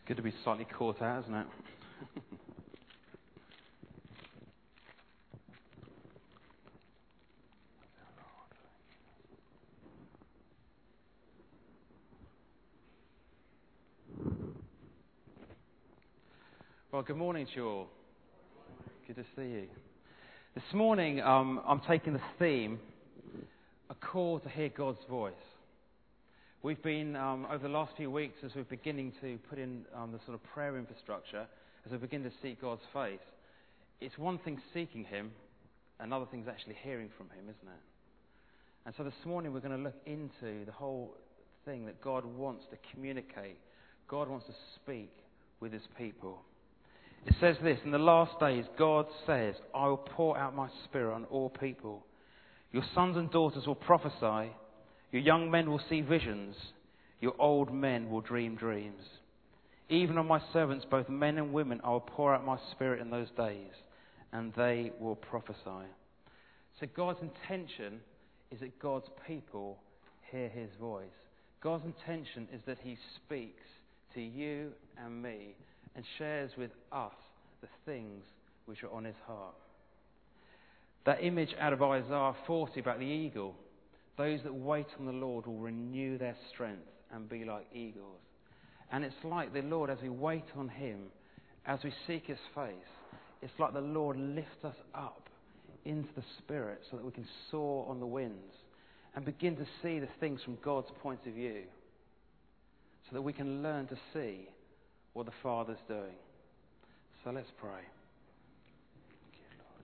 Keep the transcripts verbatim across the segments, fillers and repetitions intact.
Good to be slightly caught out, isn't it? Well, good morning to you all. Good to see you. This morning, um, I'm taking the theme, a call to hear God's voice. We've been, um, over the last few weeks, as we're beginning to put in um, the sort of prayer infrastructure, as we begin to seek God's face, it's one thing seeking Him, another thing is actually hearing from Him, isn't it? And so this morning we're going to look into the whole thing that God wants to communicate. God wants to speak with His people. It says this, in the last days, God says, I will pour out my Spirit on all people. Your sons and daughters will prophesy. Your young men will see visions. Your old men will dream dreams. Even on my servants, both men and women, I will pour out my Spirit in those days, and they will prophesy. So God's intention is that God's people hear His voice. God's intention is that He speaks to you and me and shares with us the things which are on His heart. That image out of Isaiah forty about the eagle, those that wait on the Lord will renew their strength and be like eagles. And it's like the Lord, as we wait on Him, as we seek His face, it's like the Lord lifts us up into the Spirit so that we can soar on the winds and begin to see the things from God's point of view, so that we can learn to see what the Father's doing. So let's pray. Thank you, Lord.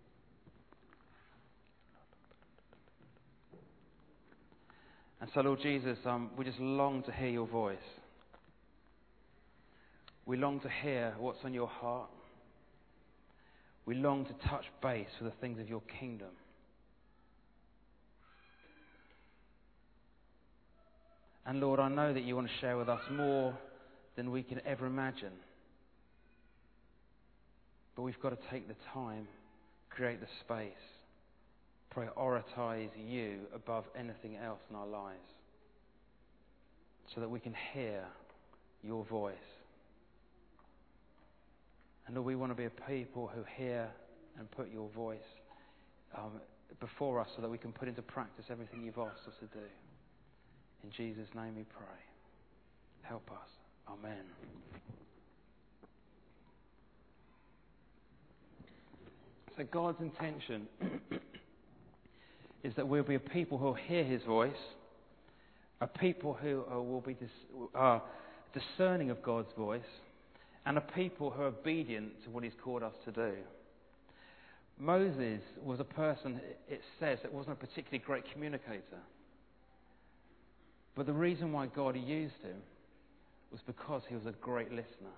And so, Lord Jesus, um, we just long to hear your voice. We long to hear what's on your heart. We long to touch base with the things of your kingdom. And Lord, I know that you want to share with us more than we can ever imagine. But we've got to take the time, create the space, prioritize you above anything else in our lives, so that we can hear your voice. And Lord, we want to be a people who hear and put your voice um, before us, so that we can put into practice everything you've asked us to do. In Jesus' name we pray. Help us. Amen. So God's intention is that we'll be a people who will hear His voice, a people who are, will be dis, are discerning of God's voice, and a people who are obedient to what He's called us to do. Moses was a person, it says, that wasn't a particularly great communicator. But the reason why God used him was because he was a great listener.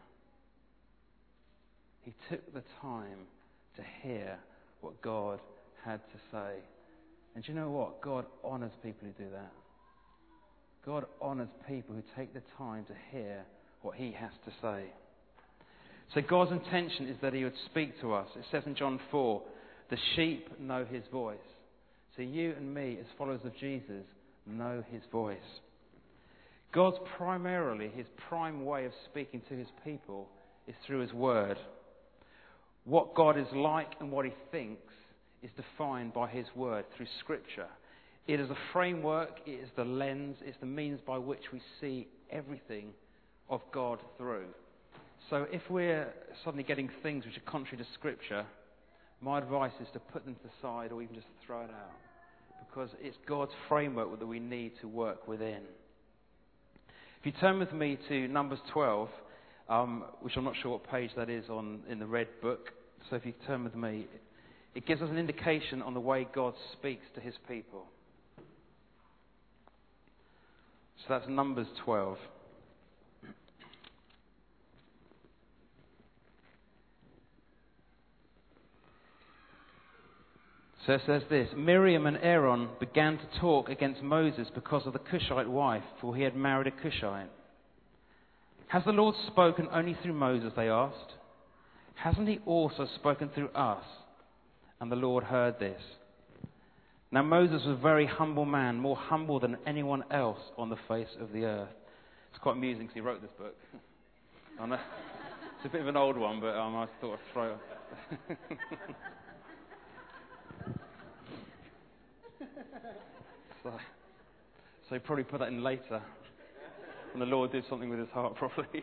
He took the time to hear what God had to say. And do you know what? God honours people who do that. God honours people who take the time to hear what He has to say. So God's intention is that He would speak to us. It says in John four, the sheep know His voice. So you and me, as followers of Jesus, know His voice. God's primarily, His prime way of speaking to His people is through His Word. What God is like and what He thinks is defined by His Word through Scripture. It is a framework, it is the lens, it's the means by which we see everything of God through. So if we're suddenly getting things which are contrary to Scripture, my advice is to put them to the side or even just throw it out, because it's God's framework that we need to work within. If you turn with me to Numbers twelve, um, which I'm not sure what page that is on in the red book, so if you turn with me, it gives us an indication on the way God speaks to His people. So that's Numbers twelve. So it says this, Miriam and Aaron began to talk against Moses because of the Cushite wife, for he had married a Cushite. Has the Lord spoken only through Moses, they asked. Hasn't He also spoken through us? And the Lord heard this. Now Moses was a very humble man, more humble than anyone else on the face of the earth. It's quite amusing because he wrote this book. I know. It's a bit of an old one, but um, I thought I'd throw it. so, so he probably put that in later, when the Lord did something with his heart properly.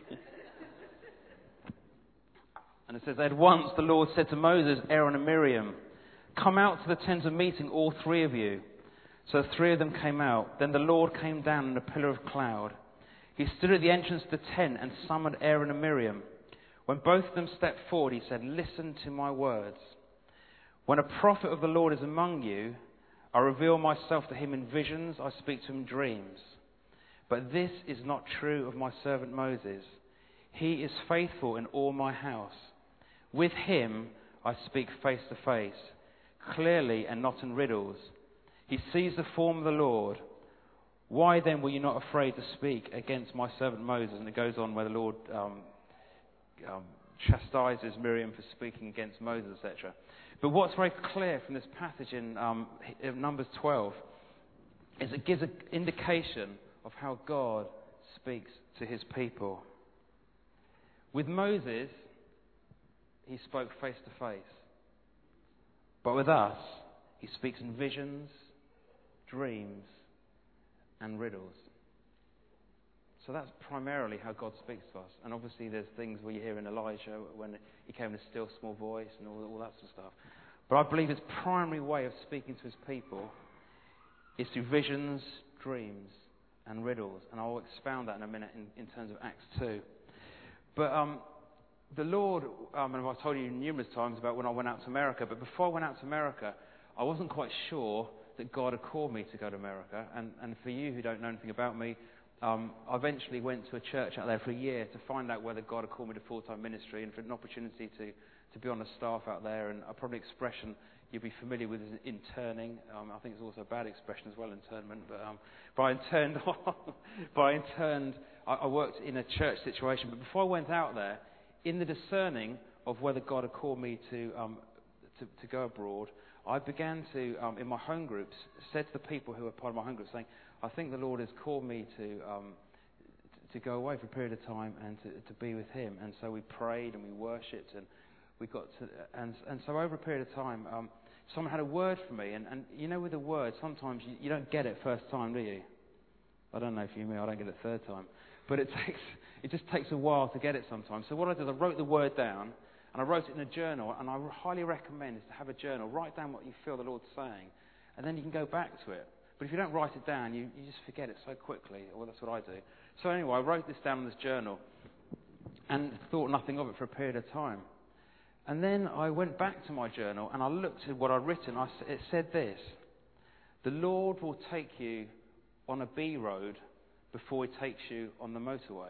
And it says, at once the Lord said to Moses, Aaron and Miriam, come out to the tent of meeting, all three of you. So the three of them came out. Then the Lord came down in a pillar of cloud. He stood at the entrance to the tent and summoned Aaron and Miriam. When both of them stepped forward, he said, listen to my words. When a prophet of the Lord is among you, I reveal myself to him in visions, I speak to him in dreams. But this is not true of my servant Moses. He is faithful in all my house. With him I speak face to face, clearly and not in riddles. He sees the form of the Lord. Why then were you not afraid to speak against my servant Moses? And it goes on where the Lord um, um, chastises Miriam for speaking against Moses, et cetera. But what's very clear from this passage in, um, in Numbers twelve is it gives an indication of how God speaks to his people. With Moses, he spoke face to face. But with us, he speaks in visions, dreams, and riddles. So that's primarily how God speaks to us. And obviously there's things where you hear in Elijah when he came in a still small voice and all, all that sort of stuff. But I believe his primary way of speaking to his people is through visions, dreams, and riddles. And I'll expound that in a minute in, in terms of Acts two. But um, the Lord, um, and I've told you numerous times about when I went out to America, but before I went out to America, I wasn't quite sure that God had called me to go to America. And, and for you who don't know anything about me, um, I eventually went to a church out there for a year to find out whether God had called me to full-time ministry and for an opportunity to, to be on the staff out there. And a probably expression you'll be familiar with is interning. Um, I think it's also a bad expression as well, internment. But, um, but I interned, but I interned, I, I worked in a church situation. But before I went out there, in the discerning of whether God had called me to, um, to, to go abroad, I began to, um, in my home groups, said to the people who were part of my home group, saying, I think the Lord has called me to um, to go away for a period of time and to, to be with him. And so we prayed and we worshipped and we got to, and, and so over a period of time, um, someone had a word for me. And, and you know, with a word, sometimes you, you don't get it first time, do you? I don't know if you mean I don't get it third time. But it takes, it just takes a while to get it sometimes. So what I did, I wrote the word down. And I wrote it in a journal, and I highly recommend is to have a journal. Write down what you feel the Lord's saying, and then you can go back to it. But if you don't write it down, you, you just forget it so quickly. Well, that's what I do. So anyway, I wrote this down in this journal and thought nothing of it for a period of time. And then I went back to my journal, and I looked at what I'd written. I, it said this: the Lord will take you on a B road before he takes you on the motorway.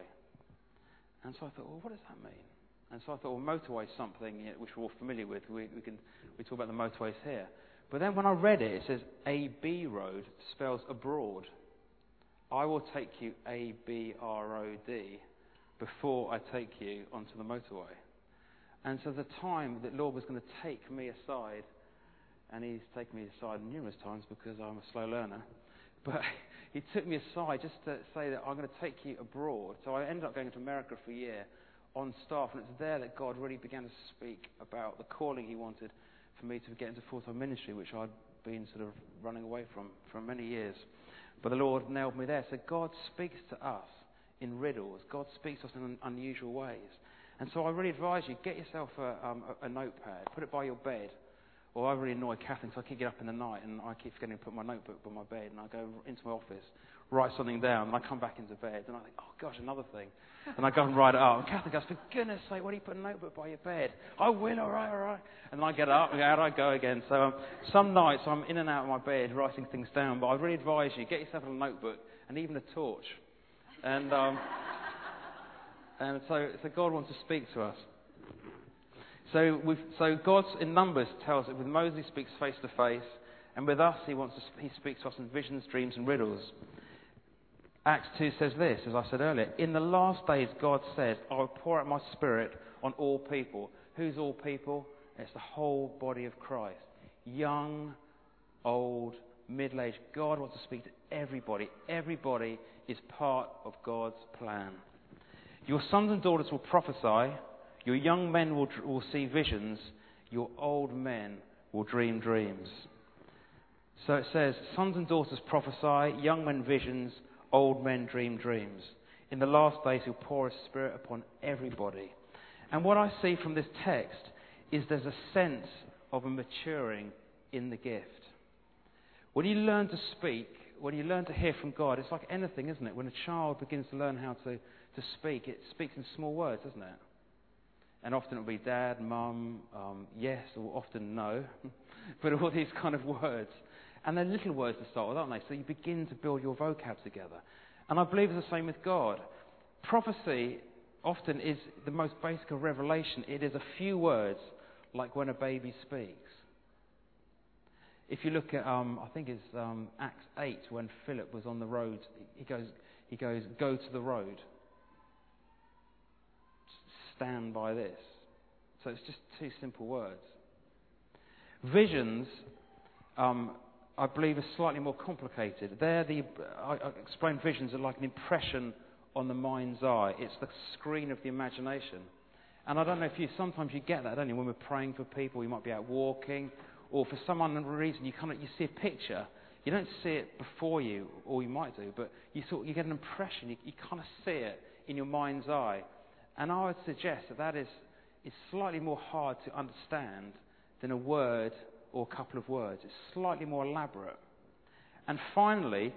And so I thought, well, what does that mean? And so I thought, well, motorway is something you know, which we're all familiar with. We, we can we talk about the motorways here. But then when I read it, it says A B road spells abroad. I will take you A B R O D before I take you onto the motorway. And so the time that Lord was going to take me aside, and he's taken me aside numerous times because I'm a slow learner, but he took me aside just to say that I'm going to take you abroad. So I ended up going to America for a year on staff, and it's there that God really began to speak about the calling he wanted for me to get into full-time ministry, which I'd been sort of running away from for many years. But the Lord nailed me there. So God speaks to us in riddles. God speaks to us in unusual ways. And so I really advise you, get yourself a, um, a, a notepad, put it by your bed. Or I really annoy Catherine, so I keep getting up in the night, and I keep forgetting to put my notebook by my bed, and I go into my office, write something down, and I come back into bed, and I think, oh gosh, another thing. And I go and write it up. And Catherine goes, for goodness sake, why do you put a notebook by your bed? I will, all right, all right. And then I get up, and out I go again. So um, some nights I'm in and out of my bed writing things down, but I really advise you, get yourself a notebook, and even a torch. And um, and so, so God wants to speak to us. So, we've, so God in Numbers tells that with Moses he speaks face to face, and with us he wants to, he speaks to us in visions, dreams, and riddles. Acts two says this, as I said earlier, in the last days God says, I will pour out my spirit on all people. Who's all people? It's the whole body of Christ. Young, old, middle-aged. God wants to speak to everybody. Everybody is part of God's plan. Your sons and daughters will prophesy. Your young men will, will see visions. Your old men will dream dreams. So it says, sons and daughters prophesy, young men visions, old men dream dreams. In the last days he'll pour his Spirit upon everybody. And what I see from this text is there's a sense of a maturing in the gift. When you learn to speak, when you learn to hear from God, it's like anything, isn't it? When a child begins to learn how to, to speak, it speaks in small words, doesn't it? And often it'll be dad, mum, um, yes, or often no. But all these kind of words. And they're little words to start with, aren't they? So you begin to build your vocab together. And I believe it's the same with God. Prophecy often is the most basic of revelation. It is a few words, like when a baby speaks. If you look at, um, I think it's um, Acts eight, when Philip was on the road, he goes, he goes, go to the road. Stand by this. So it's just two simple words. Visions, um, I believe, are slightly more complicated. They're the, I, I explained visions are like an impression on the mind's eye. It's the screen of the imagination. And I don't know if you, sometimes you get that, don't you? When we're praying for people, you might be out walking, or for some unknown reason, you kind of, you see a picture. You don't see it before you, or you might do, but you sort, you get an impression. You, you kind of see it in your mind's eye. And I would suggest that that is, is slightly more hard to understand than a word or a couple of words. It's slightly more elaborate. And finally,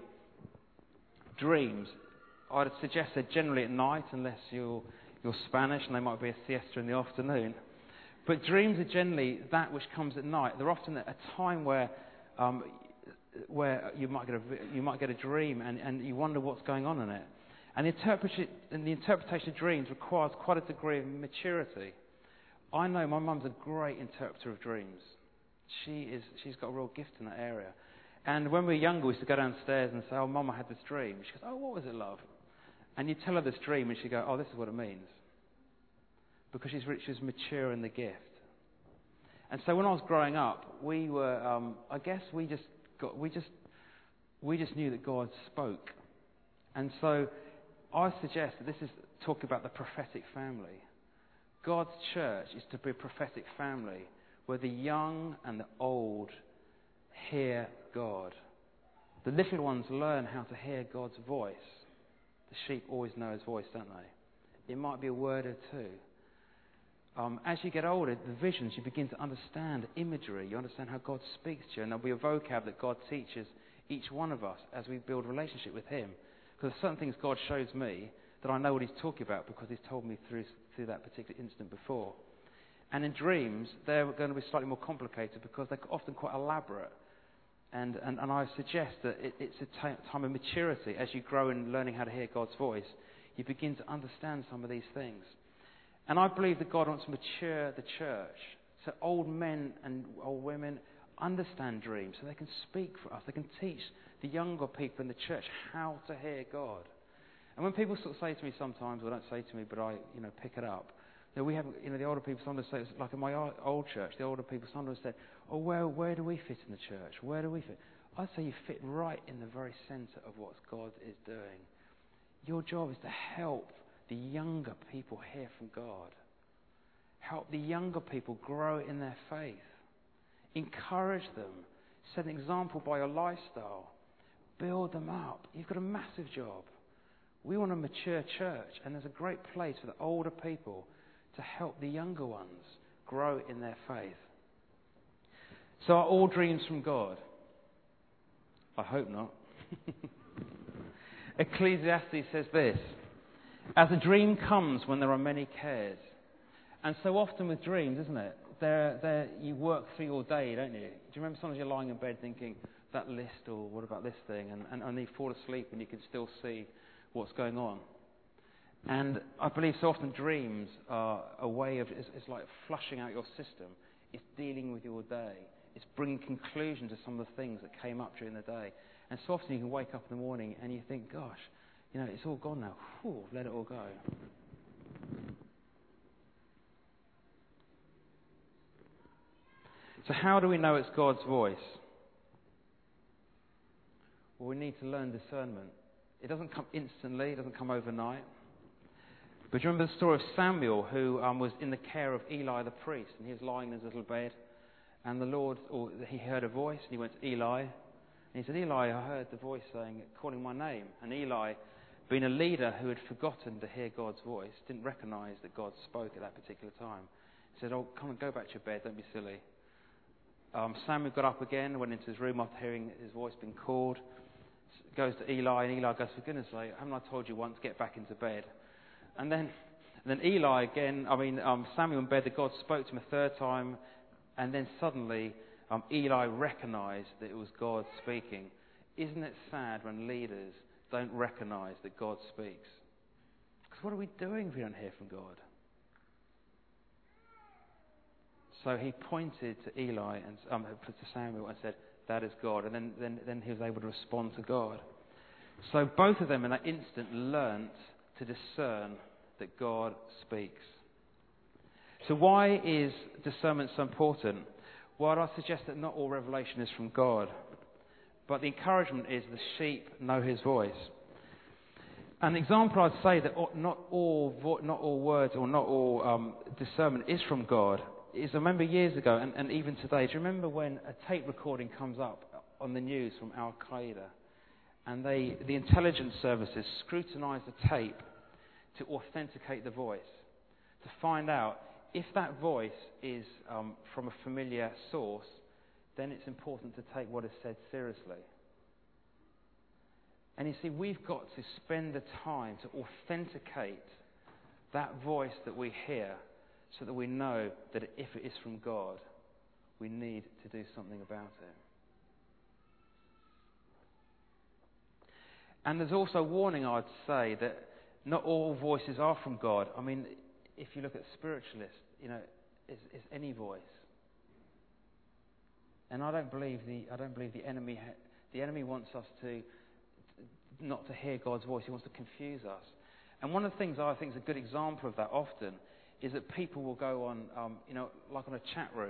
dreams. I would suggest they're generally at night, unless you're, you're Spanish and they might be a siesta in the afternoon. But dreams are generally that which comes at night. They're often a time where um, where you might get a, you might get a dream and, and you wonder what's going on in it. And the, interpretation, and the interpretation of dreams requires quite a degree of maturity. I know my mum's a great interpreter of dreams. She is, she's got a real gift in that area. And when we were younger, we used to go downstairs and say, oh, Mum, I had this dream. She goes, oh, what was it, love? And you tell her this dream and she'd go, oh, this is what it means. Because she's, she's mature in the gift. And so when I was growing up, we were, um, I guess we just got, we just, we just knew that God spoke. And so I suggest that this is talking about the prophetic family. God's church is to be a prophetic family where the young and the old hear God. The little ones learn how to hear God's voice. The sheep always know his voice, don't they? It might be a word or two. Um, as you get older, the visions, you begin to understand imagery. You understand how God speaks to you. And there'll be a vocab that God teaches each one of us as we build a relationship with him. Because there's certain things God shows me that I know what he's talking about because he's told me through, through that particular incident before. And in dreams, they're going to be slightly more complicated because they're often quite elaborate. And, and, and I suggest that it, it's a t- time of maturity. As you grow in learning how to hear God's voice, you begin to understand some of these things. And I believe that God wants to mature the church. So old men and old women understand dreams so they can speak for us. They can teach the younger people in the church how to hear God. And when people sort of say to me sometimes, or don't say to me, but I, you know, pick it up, that we have, you know, the older people sometimes say, like in my old church, the older people sometimes say, oh, where, where do we fit in the church? Where do we fit? I say you fit right in the very centre of what God is doing. Your job is to help the younger people hear from God. Help the younger people grow in their faith. Encourage them. Set an example by your lifestyle. Build them up. You've got a massive job. We want a mature church, and there's a great place for the older people to help the younger ones grow in their faith. So are all dreams from God? I hope not. Ecclesiastes says this, as a dream comes when there are many cares. And so often with dreams, isn't it? They're, they're, you work through your day, don't you? Do you remember sometimes you're lying in bed thinking, that list, or what about this thing? And, and, and you fall asleep and you can still see what's going on. And I believe so often dreams are a way of, it's, it's like flushing out your system. It's dealing with your day. It's bringing conclusion to some of the things that came up during the day. And so often you can wake up in the morning and you think, gosh, you know, it's all gone now. Whew, let it all go. So how do we know it's God's voice? Well, we need to learn discernment. It doesn't come instantly. It doesn't come overnight. But do you remember the story of Samuel, who um, was in the care of Eli the priest, and he was lying in his little bed, and the Lord, or he heard a voice, and he went to Eli, and he said, Eli, I heard the voice saying, calling my name. And Eli, being a leader who had forgotten to hear God's voice, didn't recognise that God spoke at that particular time. He said, oh, come on, go back to your bed, don't be silly. Um, Samuel got up again, went into his room after hearing his voice being called, goes to Eli, and Eli goes, for goodness sake, haven't I told you once, get back into bed? And then, and then Eli again, I mean, um, Samuel in bed, that God spoke to him a third time, and then suddenly um, Eli recognised that it was God speaking. Isn't it sad when leaders don't recognise that God speaks? Because what are we doing if we don't hear from God? So he pointed to Eli and um, to Samuel and said, that is God. And then, then, then he was able to respond to God. So both of them in that instant learnt to discern that God speaks. So why is discernment so important? Well, I suggest that not all revelation is from God. But the encouragement is the sheep know his voice. An example, I'd say that not all, vo- not all words or not all um, discernment is from God. Is I remember years ago, and, and even today, do you remember when a tape recording comes up on the news from Al Qaeda, and they, the intelligence services scrutinise the tape to authenticate the voice, to find out if that voice is um, from a familiar source, then it's important to take what is said seriously. And you see, we've got to spend the time to authenticate that voice that we hear, so that we know that if it is from God, we need to do something about it. And there's also a warning, I'd say, that not all voices are from God. I mean, if you look at spiritualists, you know, it's, it's any voice. And I don't believe the I don't believe the enemy ha- the enemy wants us to not to hear God's voice. He wants to confuse us. And one of the things I think is a good example of that often is that people will go on, um, you know, like on a chat room,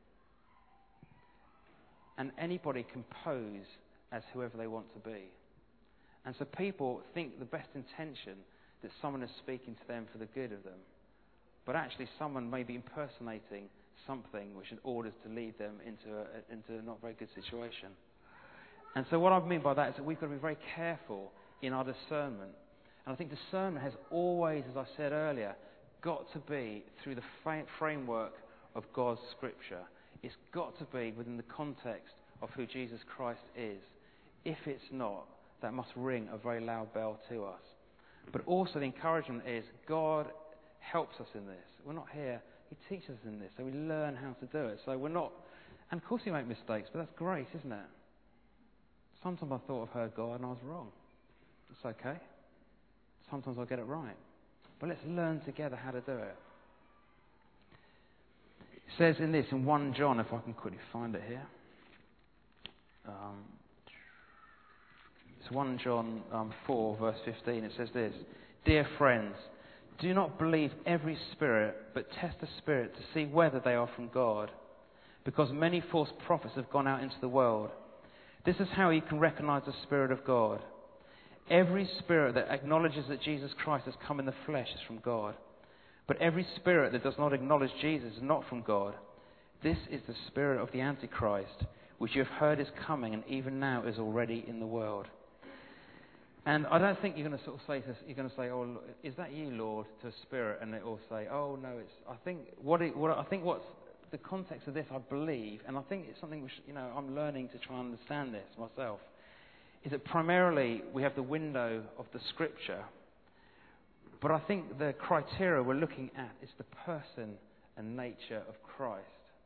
and anybody can pose as whoever they want to be. And so people think the best intention that someone is speaking to them for the good of them, but actually someone may be impersonating something which in order to lead them into a, into a not very good situation. And so what I mean by that is that we've got to be very careful in our discernment. And I think discernment has always, as I said earlier, got to be through the fa- framework of God's Scripture. It's got to be within the context of who Jesus Christ is. If it's not, that must ring a very loud bell to us. But also the encouragement is God helps us in this. We're not here. He teaches us in this, so we learn how to do it. So we're not... And of course we make mistakes, but that's great, isn't it? Sometimes I thought I've heard God and I was wrong. It's okay. Sometimes I'll get it right. But let's learn together how to do it. It says in this, in First John, if I can quickly find it here. Um, it's First John um, four, verse fifteen. It says this, Dear friends, do not believe every spirit, but test the spirit to see whether they are from God. Because many false prophets have gone out into the world. This is how you can recognize the Spirit of God. Every spirit that acknowledges that Jesus Christ has come in the flesh is from God. But every spirit that does not acknowledge Jesus is not from God. This is the spirit of the Antichrist, which you have heard is coming and even now is already in the world. And I don't think you're going to sort of say this, you're going to say, "Oh, is that you, Lord?" to a spirit, and it will say, "Oh no, it's." I think what, it, what I think what's the context of this, I believe, and I think it's something which you know I'm learning to try and understand this myself. Is that primarily we have the window of the Scripture, but I think the criteria we're looking at is the person and nature of Christ.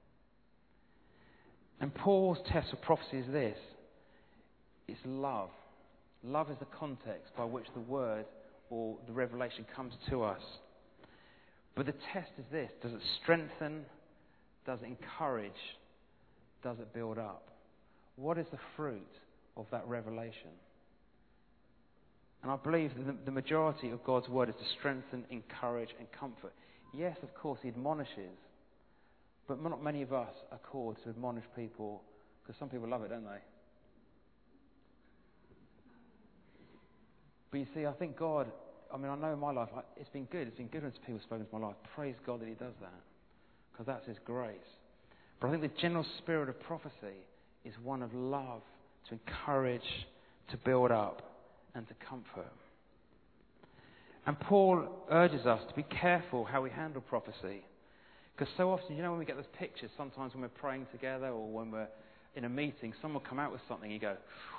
And Paul's test for prophecy is this: it's love. Love is the context by which the word or the revelation comes to us. But the test is this: does it strengthen? Does it encourage? Does it build up? What is the fruit of that revelation? And I believe that the, the majority of God's word is to strengthen, encourage, and comfort. Yes, of course, he admonishes, but not many of us are called to admonish people, because some people love it, don't they? But you see, I think God I mean, I know in my life, I, it's been good. It's been good when people spoken to my life. Praise God that he does that, because that's his grace. But I think the general spirit of prophecy is one of love, to encourage, to build up, and to comfort. And Paul urges us to be careful how we handle prophecy. Because so often, you know, when we get those pictures, sometimes when we're praying together or when we're in a meeting, someone will come out with something, you go...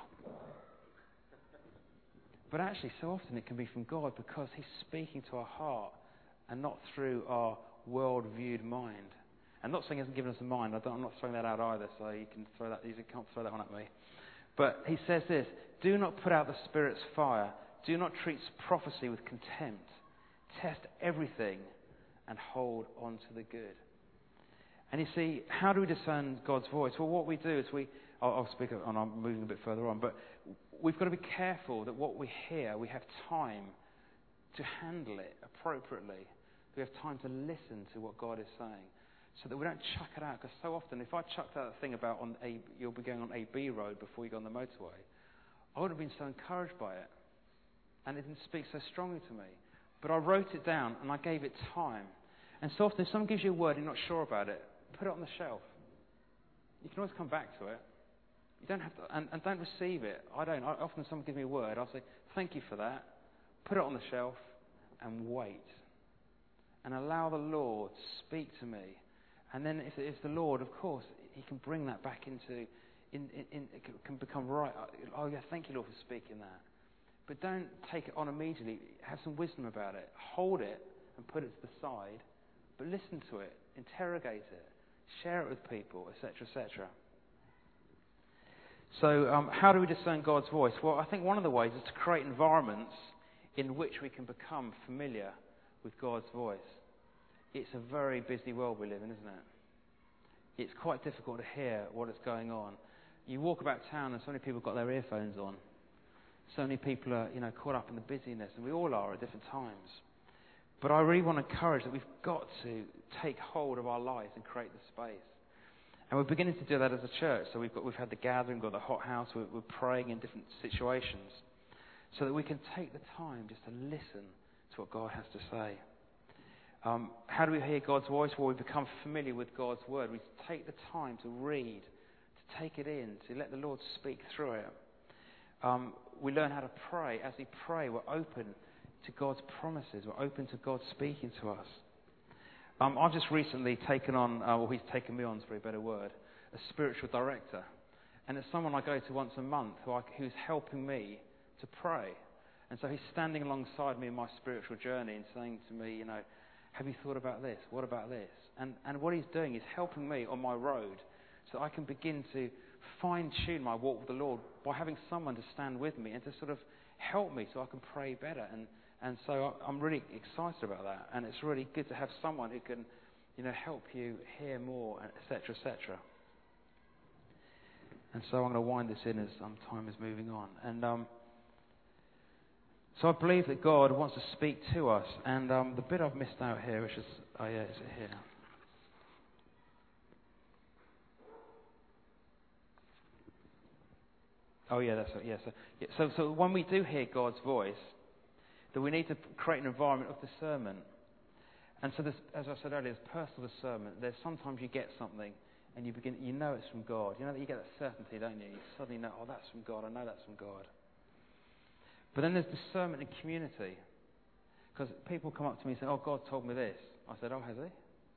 But actually, so often it can be from God, because he's speaking to our heart and not through our world-viewed mind. I'm not saying he hasn't given us a mind. I don't, I'm not throwing that out either, so you can throw that. You can't throw that one at me. But he says this: do not put out the Spirit's fire. Do not treat prophecy with contempt. Test everything and hold on to the good. And you see, how do we discern God's voice? Well, what we do is we... I'll, I'll speak, and I'm moving a bit further on, but we've got to be careful that what we hear, we have time to handle it appropriately. We have time to listen to what God is saying, so that we don't chuck it out. Because so often, if I chucked out that thing about on a, you'll be going on A B road before you go on the motorway, I would have been so encouraged by it, and it didn't speak so strongly to me. But I wrote it down, and I gave it time. And so often, if someone gives you a word and you're not sure about it, put it on the shelf. You can always come back to it. You don't have to, and, and don't receive it. I don't. I, often someone gives me a word, I'll say, thank you for that. Put it on the shelf and wait. And allow the Lord to speak to me. And then if it's the Lord, of course, he can bring that back into, in, in, in, it can become right. Oh yeah, thank you, Lord, for speaking that. But don't take it on immediately. Have some wisdom about it. Hold it and put it to the side. But listen to it. Interrogate it. Share it with people, et cetera, et cetera. So um, how do we discern God's voice? Well, I think one of the ways is to create environments in which we can become familiar with God's voice. It's a very busy world we live in, isn't it? It's quite difficult to hear what is going on. You walk about town and so many people have got their earphones on. So many people are, you know, caught up in the busyness, and we all are at different times. But I really want to encourage that we've got to take hold of our lives and create the space. And we're beginning to do that as a church. So we've got we've had the gathering, we've got the hot house, we're, we're praying in different situations, so that we can take the time just to listen to what God has to say. Um, how do we hear God's voice? Well, we become familiar with God's word. We take the time to read, to take it in, to let the Lord speak through it. Um, we learn how to pray. As we pray, we're open to God's promises. We're open to God speaking to us. Um, I've just recently taken on, uh, well, he's taken me on, is a very better word, a spiritual director. And it's someone I go to once a month who I, who's helping me to pray. And so he's standing alongside me in my spiritual journey and saying to me, you know, have you thought about this? What about this? And, and what he's doing is helping me on my road so I can begin to fine-tune my walk with the Lord by having someone to stand with me and to sort of help me so I can pray better. And And so I'm really excited about that. And it's really good to have someone who can, you know, help you hear more, et cetera, et cetera. And so I'm going to wind this in as um, time is moving on. And um, so I believe that God wants to speak to us. And um, the bit I've missed out here, which is, oh yeah, is it here? Oh yeah, that's it. Yeah, so, yeah, so, so when we do hear God's voice, that we need to create an environment of discernment. And so, this, as I said earlier, there's personal discernment. There's sometimes you get something and you begin, you know it's from God. You know that you get that certainty, don't you? You suddenly know, oh, that's from God. I know that's from God. But then there's discernment in community. Because people come up to me and say, oh, God told me this. I said, oh, has he?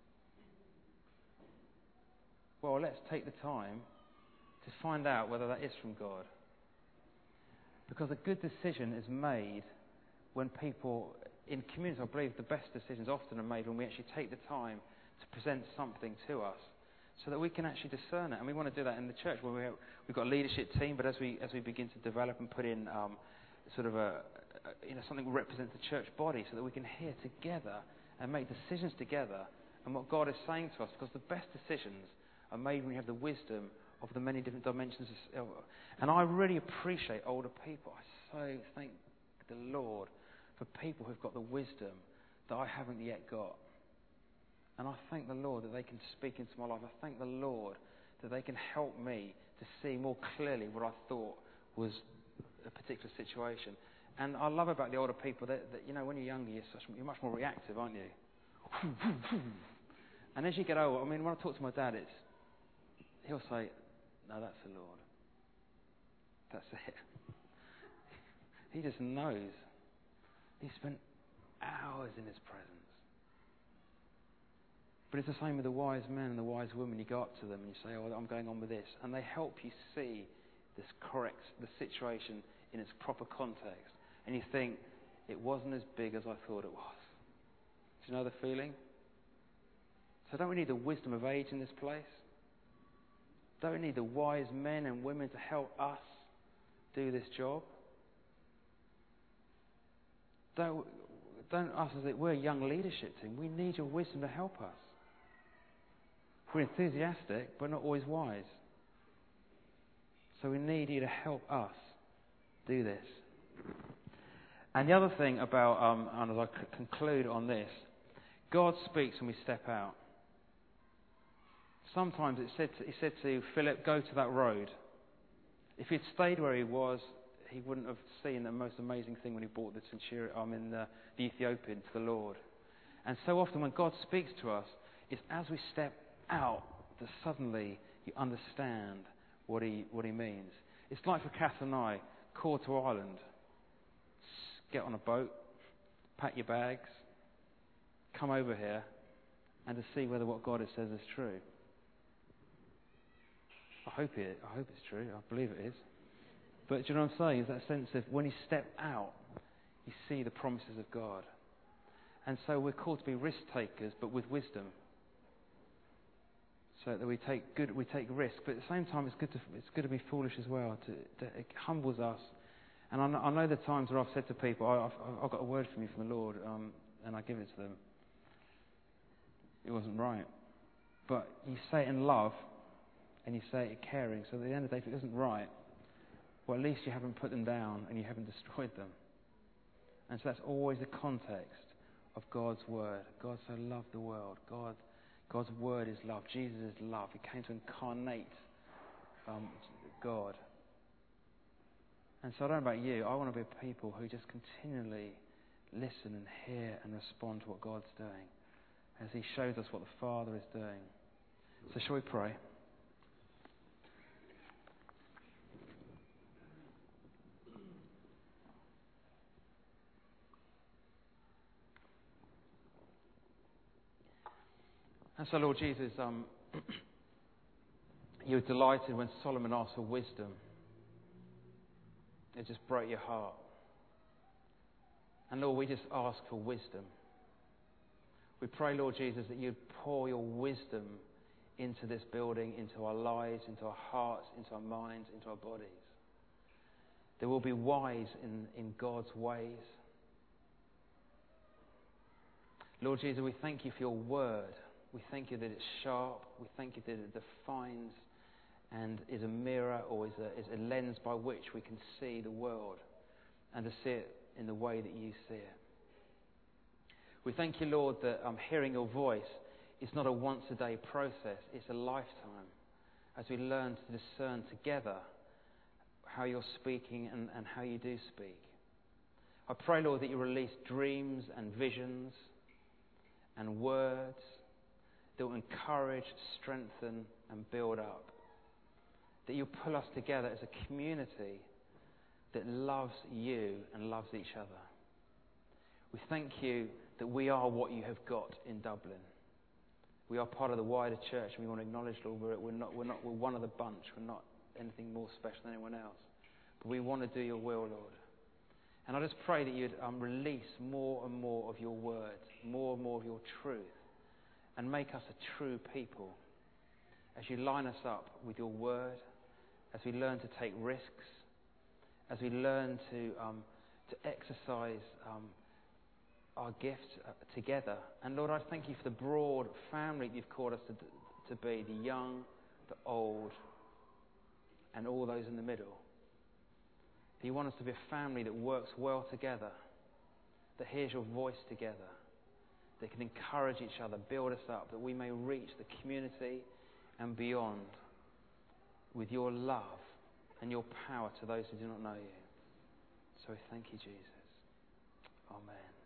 Well, let's take the time to find out whether that is from God. Because a good decision is made when people, in communities, I believe the best decisions often are made when we actually take the time to present something to us so that we can actually discern it. And we want to do that in the church where we have, we've got a leadership team, but as we as we begin to develop and put in um, sort of a, a, you know, something that represents the church body so that we can hear together and make decisions together and what God is saying to us, because the best decisions are made when you have the wisdom of the many different dimensions. Of, and I really appreciate older people. I so thank the Lord for people who've got the wisdom that I haven't yet got. And I thank the Lord that they can speak into my life. I thank the Lord that they can help me to see more clearly what I thought was a particular situation. And I love about the older people that, that you know, when you're younger, you're, such, you're much more reactive, aren't you? And as you get older, I mean, when I talk to my dad, it's he'll say, "No, that's the Lord. That's it." He just knows. He spent hours in His presence. But it's the same with the wise men and the wise women. You go up to them and you say, "Oh, I'm going on with this," and they help you see this correct the situation in its proper context. And you think, it wasn't as big as I thought it was. Do you know the feeling? So don't we need the wisdom of age in this place? Don't we need the wise men and women to help us do this job? Don't, don't us as it, we're a young leadership team. We need your wisdom to help us. We're enthusiastic, but not always wise. So we need you to help us do this. And the other thing about, um, and as I c- conclude on this, God speaks when we step out. Sometimes it said to, he said to Philip, "Go to that road." If he'd stayed where he was, he wouldn't have seen the most amazing thing when he brought the centurion, I mean, the, the Ethiopian to the Lord. And so often when God speaks to us, it's as we step out that suddenly you understand what he what he means. It's like for Kath and I, call to Ireland. Get on a boat, pack your bags, come over here, and to see whether what God has says is true. I hope it. I hope it's true. I believe it is. But do you know what I'm saying? Is that sense of when you step out, you see the promises of God. And so we're called to be risk takers, but with wisdom. So that we take good, we take risk, but at the same time, it's good to it's good to be foolish as well. To, to it humbles us. And I know, I know the times where I've said to people, I, I've, I've got a word from you from the Lord, um, and I give it to them. It wasn't right, but you say it in love, and you say it caring. So at the end of the day, if it isn't right, well, at least you haven't put them down and you haven't destroyed them. And so that's always the context of God's word. God so loved the world. God, God's word is love. Jesus is love. He came to incarnate um, God. And so I don't know about you. I want to be a people who just continually listen and hear and respond to what God's doing as He shows us what the Father is doing. So shall we pray? And so, Lord Jesus, um, you were delighted when Solomon asked for wisdom. It just broke your heart. And Lord, we just ask for wisdom. We pray, Lord Jesus, that you'd pour your wisdom into this building, into our lives, into our hearts, into our minds, into our bodies. That we'll be wise in, in God's ways. Lord Jesus, we thank you for your word. We thank you that it's sharp. We thank you that it defines and is a mirror or is a, is a lens by which we can see the world and to see it in the way that you see it. We thank you, Lord, that um, hearing your voice is not a once-a-day process. It's a lifetime as we learn to discern together how you're speaking and, and how you do speak. I pray, Lord, that you release dreams and visions and words that will encourage, strengthen and build up. That you pull us together as a community that loves you and loves each other. We thank you that we are what you have got in Dublin. We are part of the wider church, and we want to acknowledge, Lord, we're, we're not, we're not, we're one of the bunch. We're not anything more special than anyone else. But we want to do your will, Lord. And I just pray that you'd um, release more and more of your word, more and more of your truth, and make us a true people. As you line us up with your word, as we learn to take risks, as we learn to um, to exercise um, our gifts uh, together. And Lord, I thank you for the broad family that you've called us to, to be, the young, the old, and all those in the middle. You want us to be a family that works well together, that hears your voice together, that can encourage each other, build us up, that we may reach the community and beyond with your love and your power to those who do not know you. So we thank you, Jesus. Amen.